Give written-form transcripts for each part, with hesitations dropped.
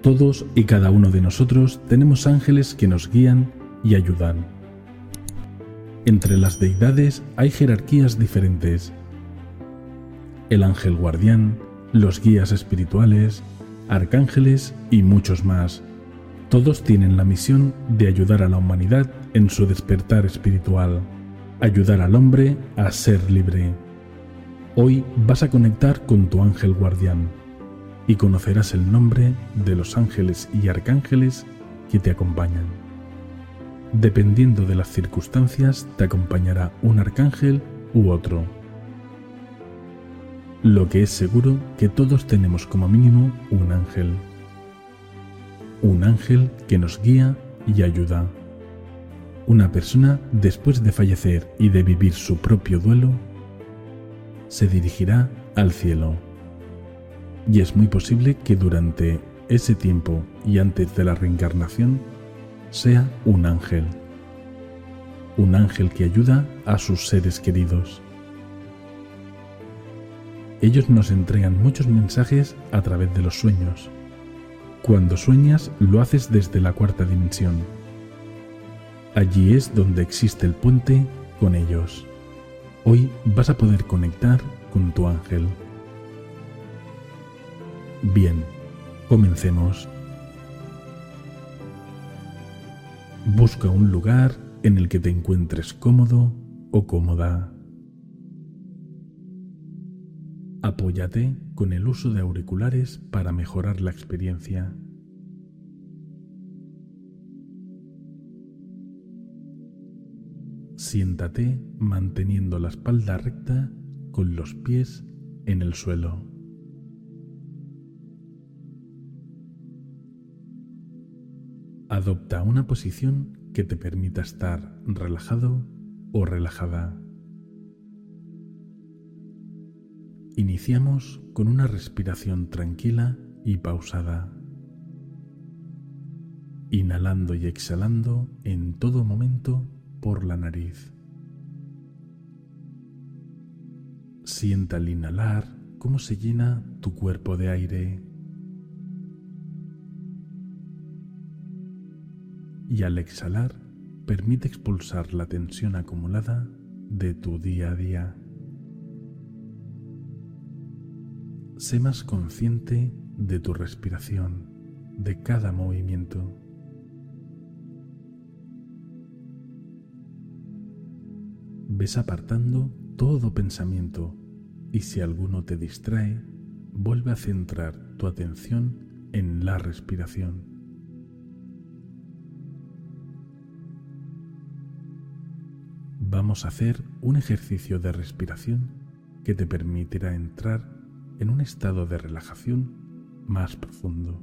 Todos y cada uno de nosotros tenemos ángeles que nos guían y ayudan. Entre las deidades hay jerarquías diferentes. El ángel guardián, los guías espirituales, arcángeles y muchos más. Todos tienen la misión de ayudar a la humanidad en su despertar espiritual, ayudar al hombre a ser libre. Hoy vas a conectar con tu ángel guardián y conocerás el nombre de los ángeles y arcángeles que te acompañan. Dependiendo de las circunstancias, te acompañará un arcángel u otro. Lo que es seguro que todos tenemos como mínimo un ángel. Un ángel que nos guía y ayuda. Una persona, después de fallecer y de vivir su propio duelo, se dirigirá al cielo. Y es muy posible que durante ese tiempo y antes de la reencarnación sea un ángel que ayuda a sus seres queridos. Ellos nos entregan muchos mensajes a través de los sueños. Cuando sueñas, lo haces desde la cuarta dimensión. Allí es donde existe el puente con ellos. Hoy vas a poder conectar con tu ángel. Bien, comencemos. Busca un lugar en el que te encuentres cómodo o cómoda. Apóyate con el uso de auriculares para mejorar la experiencia. Siéntate manteniendo la espalda recta con los pies en el suelo. Adopta una posición que te permita estar relajado o relajada. Iniciamos con una respiración tranquila y pausada, inhalando y exhalando en todo momento por la nariz. Sienta al inhalar cómo se llena tu cuerpo de aire y al exhalar permite expulsar la tensión acumulada de tu día a día. Sé más consciente de tu respiración, de cada movimiento. Ves apartando todo pensamiento y si alguno te distrae, vuelve a centrar tu atención en la respiración. Vamos a hacer un ejercicio de respiración que te permitirá entrar en un estado de relajación más profundo.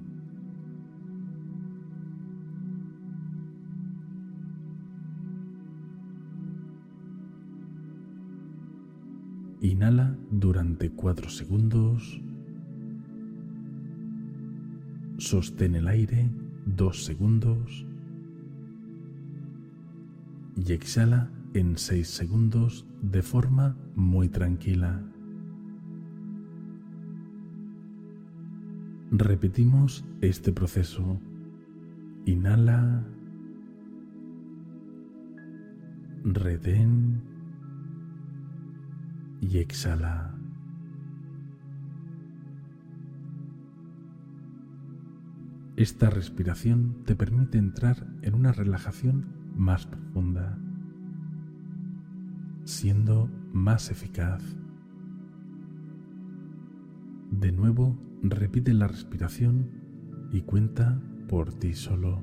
Inhala durante 4 segundos. Sostén el aire 2 segundos. Y exhala en 6 segundos de forma muy tranquila. Repetimos este proceso. Inhala, retén y exhala. Esta respiración te permite entrar en una relajación más profunda, siendo más eficaz. De nuevo, repite la respiración y cuenta por ti solo.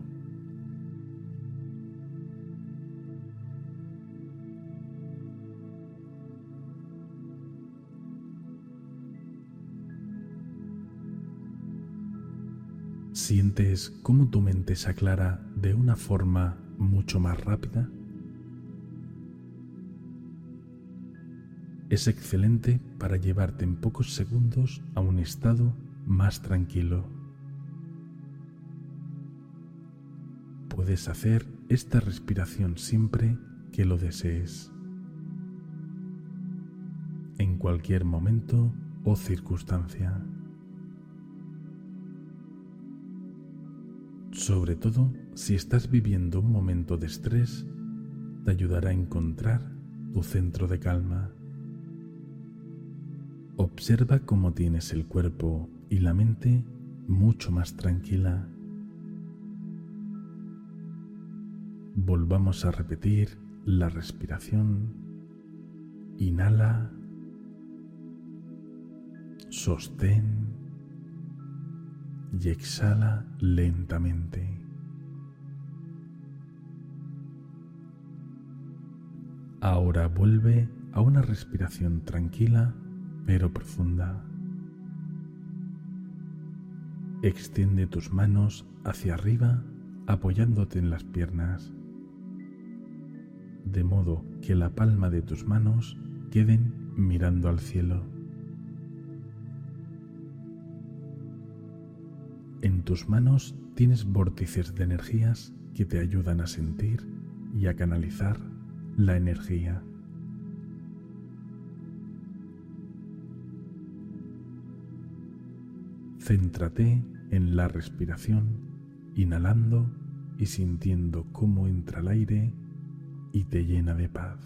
¿Sientes cómo tu mente se aclara de una forma mucho más rápida? Es excelente para llevarte en pocos segundos a un estado más tranquilo. Puedes hacer esta respiración siempre que lo desees, en cualquier momento o circunstancia. Sobre todo si estás viviendo un momento de estrés, te ayudará a encontrar tu centro de calma. Observa cómo tienes el cuerpo y la mente mucho más tranquila. Volvamos a repetir la respiración. Inhala, sostén y exhala lentamente. Ahora vuelve a una respiración tranquila pero profunda. Extiende tus manos hacia arriba apoyándote en las piernas, de modo que la palma de tus manos queden mirando al cielo. En tus manos tienes vórtices de energías que te ayudan a sentir y a canalizar la energía. Céntrate en la respiración, inhalando y sintiendo cómo entra el aire y te llena de paz.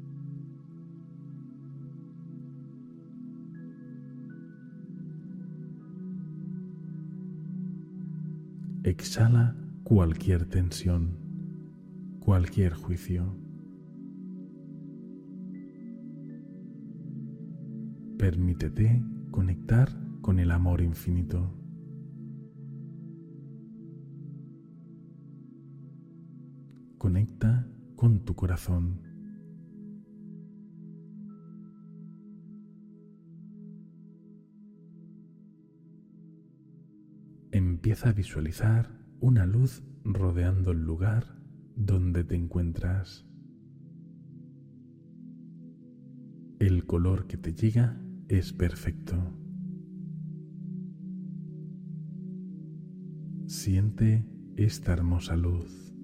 Exhala cualquier tensión, cualquier juicio. Permítete conectar con el amor infinito. Conecta con tu corazón. Empieza a visualizar una luz rodeando el lugar donde te encuentras. El color que te llega es perfecto. Siente esta hermosa luz.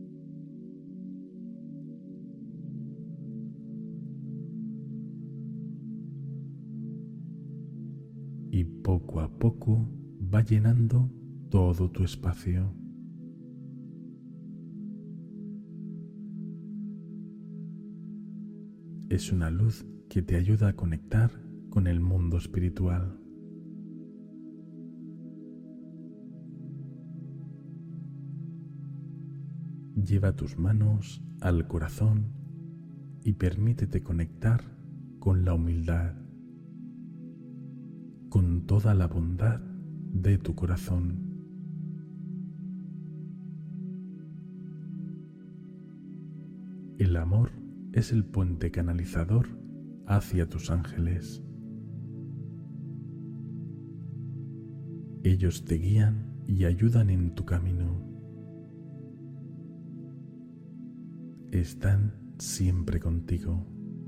Y poco a poco va llenando todo tu espacio. Es una luz que te ayuda a conectar con el mundo espiritual. Lleva tus manos al corazón y permítete conectar con la humildad, con toda la bondad de tu corazón. El amor es el puente canalizador hacia tus ángeles. Ellos te guían y ayudan en tu camino. Están siempre contigo.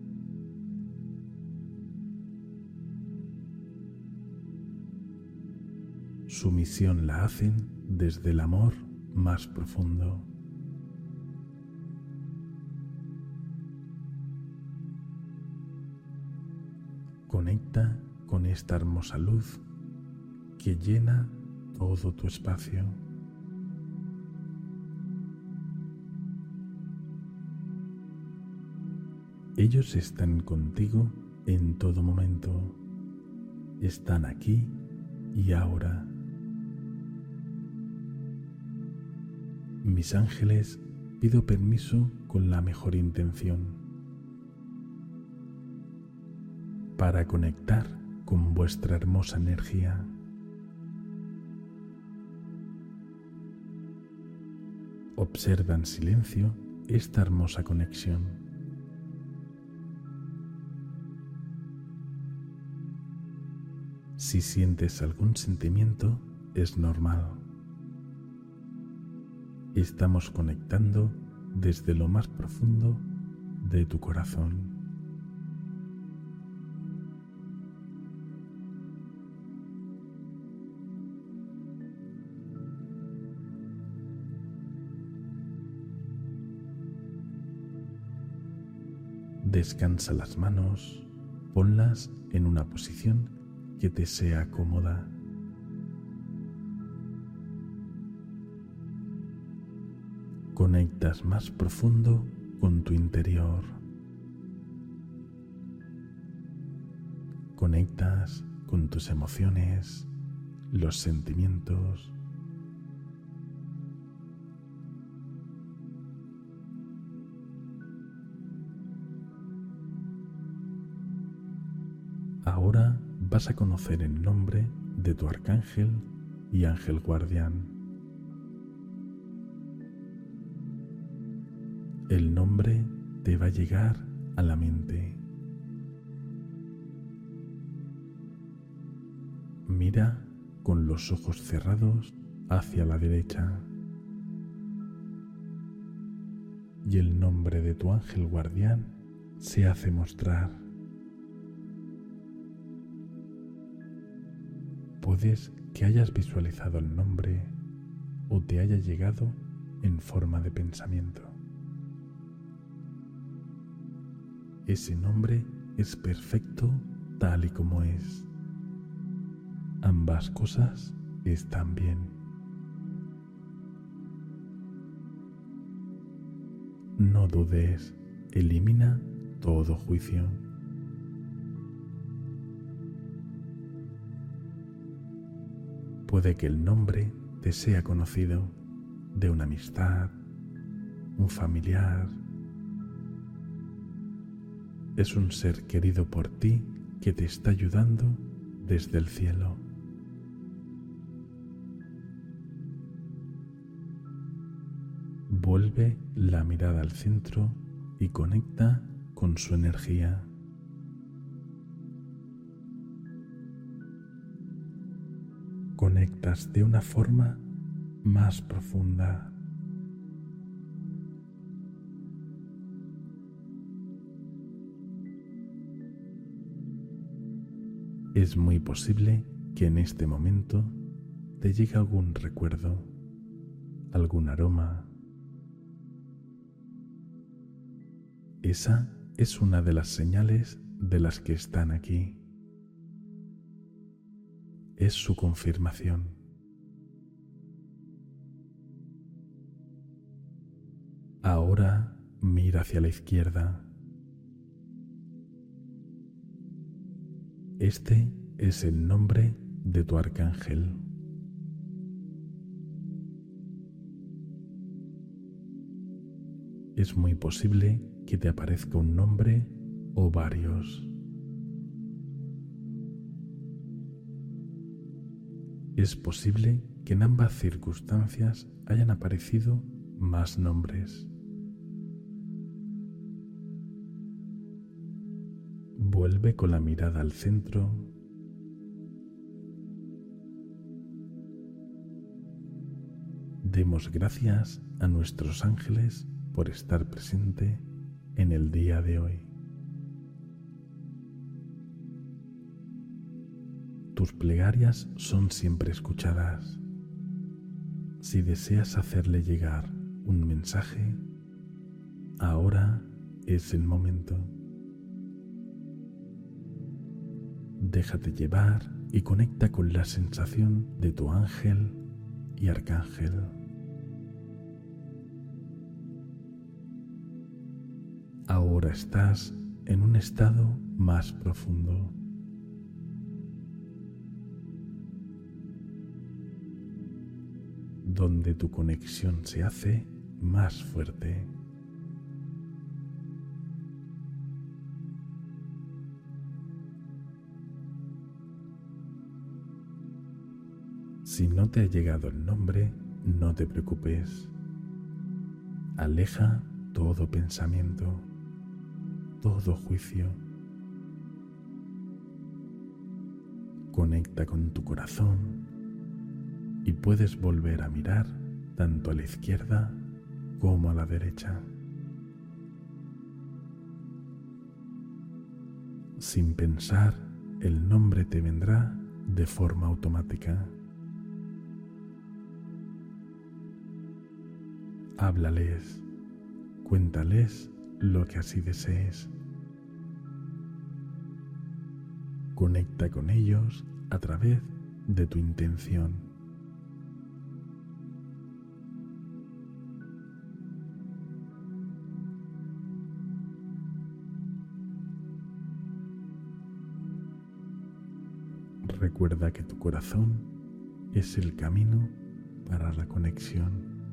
Su misión la hacen desde el amor más profundo. Conecta con esta hermosa luz que llena todo tu espacio. Ellos están contigo en todo momento. Están aquí y ahora. Mis ángeles, pido permiso con la mejor intención para conectar con vuestra hermosa energía. Observa en silencio esta hermosa conexión. Si sientes algún sentimiento, es normal. Estamos conectando desde lo más profundo de tu corazón. Descansa las manos, ponlas en una posición que te sea cómoda. conectas más profundo con tu interior. Conectas con tus emociones, los sentimientos. Ahora vas a conocer el nombre de tu arcángel y ángel guardián. El nombre te va a llegar a la mente. Mira con los ojos cerrados hacia la derecha y el nombre de tu ángel guardián se hace mostrar. Puedes que hayas visualizado el nombre o te haya llegado en forma de pensamiento. Ese nombre es perfecto tal y como es. Ambas cosas están bien. No dudes, elimina todo juicio. Puede que el nombre te sea conocido de una amistad, un familiar. Es un ser querido por ti que te está ayudando desde el cielo. Vuelve la mirada al centro y conecta con su energía. Conectas de una forma más profunda. Es muy posible que en este momento te llegue algún recuerdo, algún aroma. Esa es una de las señales de las que están aquí. Es su confirmación. Ahora mira hacia la izquierda. Este es el nombre de tu arcángel. Es muy posible que te aparezca un nombre o varios. Es posible que en ambas circunstancias hayan aparecido más nombres. Vuelve con la mirada al centro. Demos gracias a nuestros ángeles por estar presente en el día de hoy. Tus plegarias son siempre escuchadas. Si deseas hacerle llegar un mensaje, ahora es el momento. Déjate llevar y conecta con la sensación de tu ángel y arcángel. Ahora estás en un estado más profundo. Donde tu conexión se hace más fuerte. Si no te ha llegado el nombre, no te preocupes. Aleja todo pensamiento, todo juicio. Conecta con tu corazón y puedes volver a mirar tanto a la izquierda como a la derecha. Sin pensar, el nombre te vendrá de forma automática. Háblales, cuéntales lo que así desees. Conecta con ellos a través de tu intención. Recuerda que tu corazón es el camino para la conexión.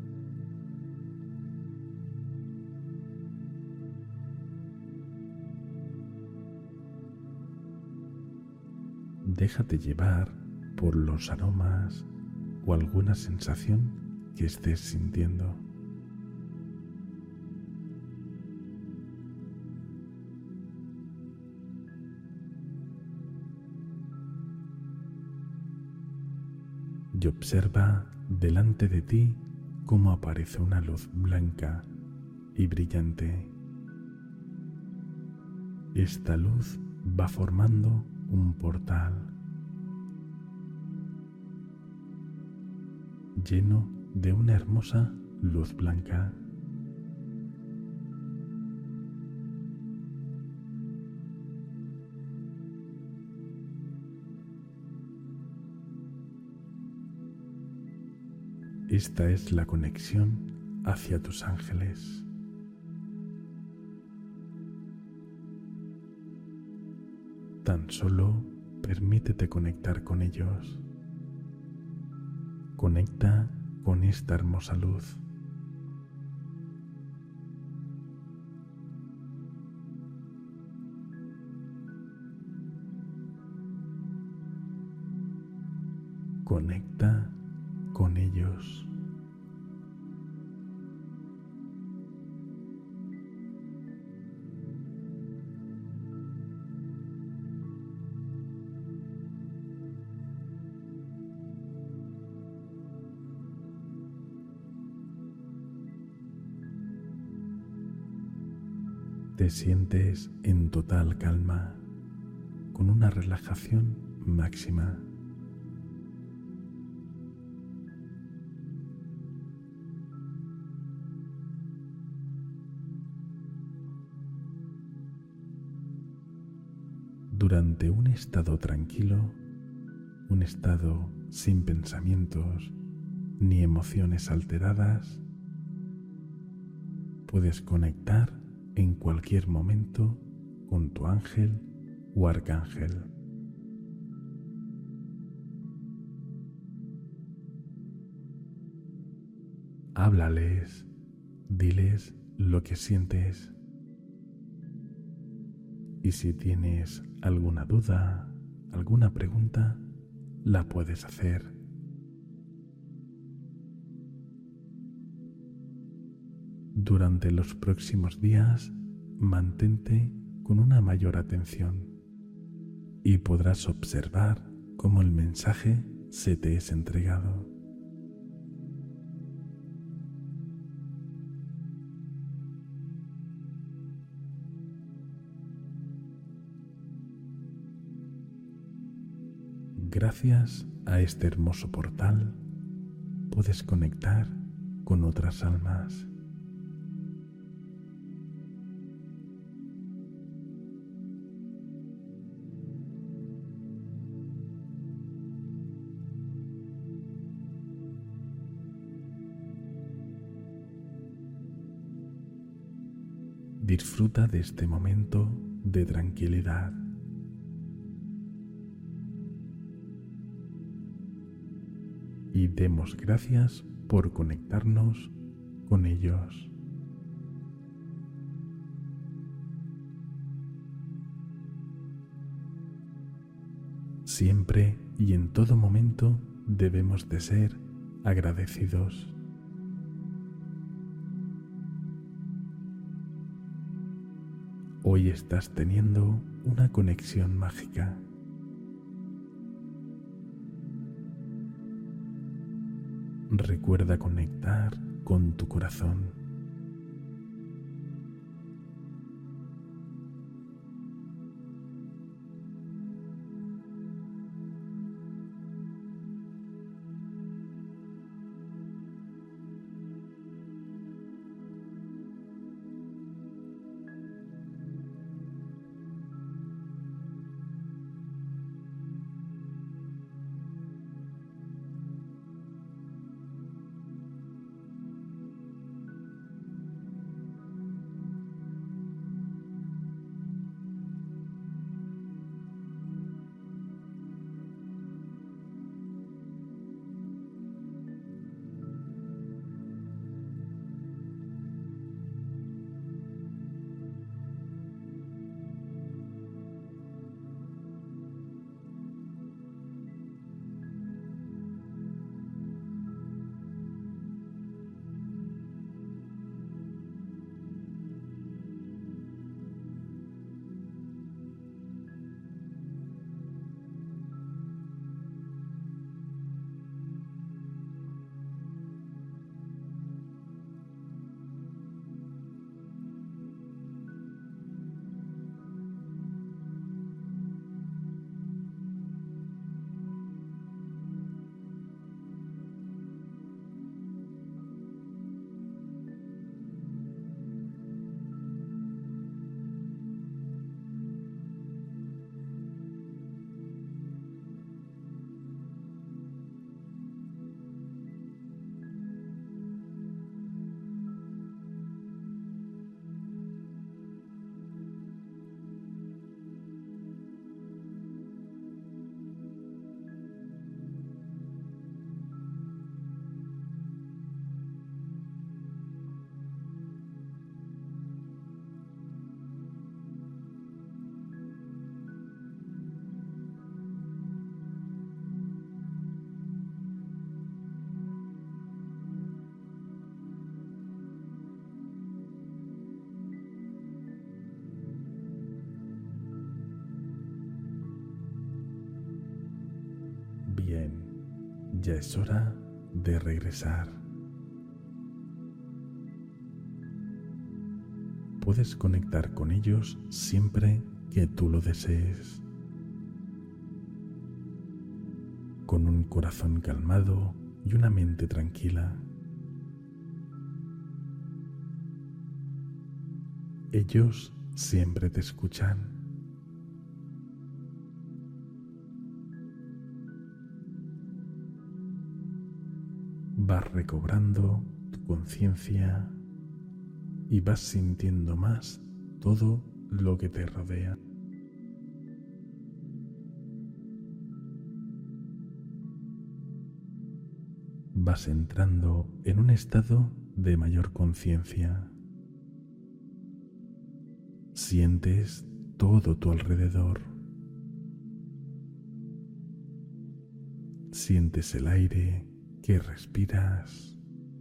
Déjate llevar por los aromas o alguna sensación que estés sintiendo. Y observa delante de ti cómo aparece una luz blanca y brillante. Esta luz va formando un portal lleno de una hermosa luz blanca. Esta es la conexión hacia tus ángeles. Tan solo permítete conectar con ellos. Conecta con esta hermosa luz. Conecta con ellos. Te sientes en total calma, con una relajación máxima. Durante un estado tranquilo, un estado sin pensamientos ni emociones alteradas, puedes conectar en cualquier momento con tu ángel o arcángel. Háblales, diles lo que sientes. Y si tienes alguna duda, alguna pregunta, la puedes hacer. Durante los próximos días, mantente con una mayor atención y podrás observar cómo el mensaje se te es entregado. Gracias a este hermoso portal, puedes conectar con otras almas. Disfruta de este momento de tranquilidad. Y demos gracias por conectarnos con ellos. Siempre y en todo momento debemos de ser agradecidos. Hoy estás teniendo una conexión mágica. Recuerda conectar con tu corazón. Bien, ya es hora de regresar. Puedes conectar con ellos siempre que tú lo desees. Con un corazón calmado y una mente tranquila. Ellos siempre te escuchan. Vas recobrando tu conciencia y vas sintiendo más todo lo que te rodea. Vas entrando en un estado de mayor conciencia. Sientes todo tu alrededor. Sientes el aire que respiras.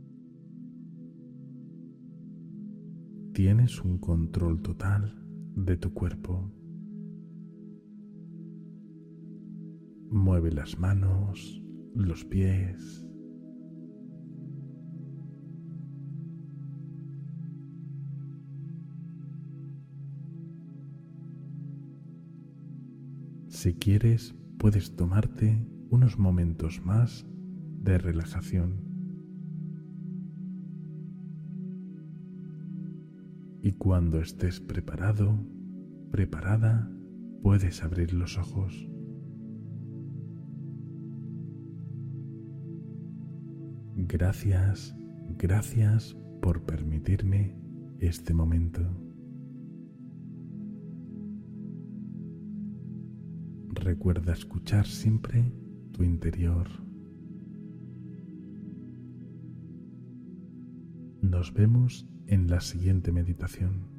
Tienes un control total de tu cuerpo. Mueve las manos, los pies. Si quieres, puedes tomarte unos momentos más de relajación. Y cuando estés preparado, preparada, puedes abrir los ojos. Gracias, gracias por permitirme este momento. Recuerda escuchar siempre tu interior. Nos vemos en la siguiente meditación.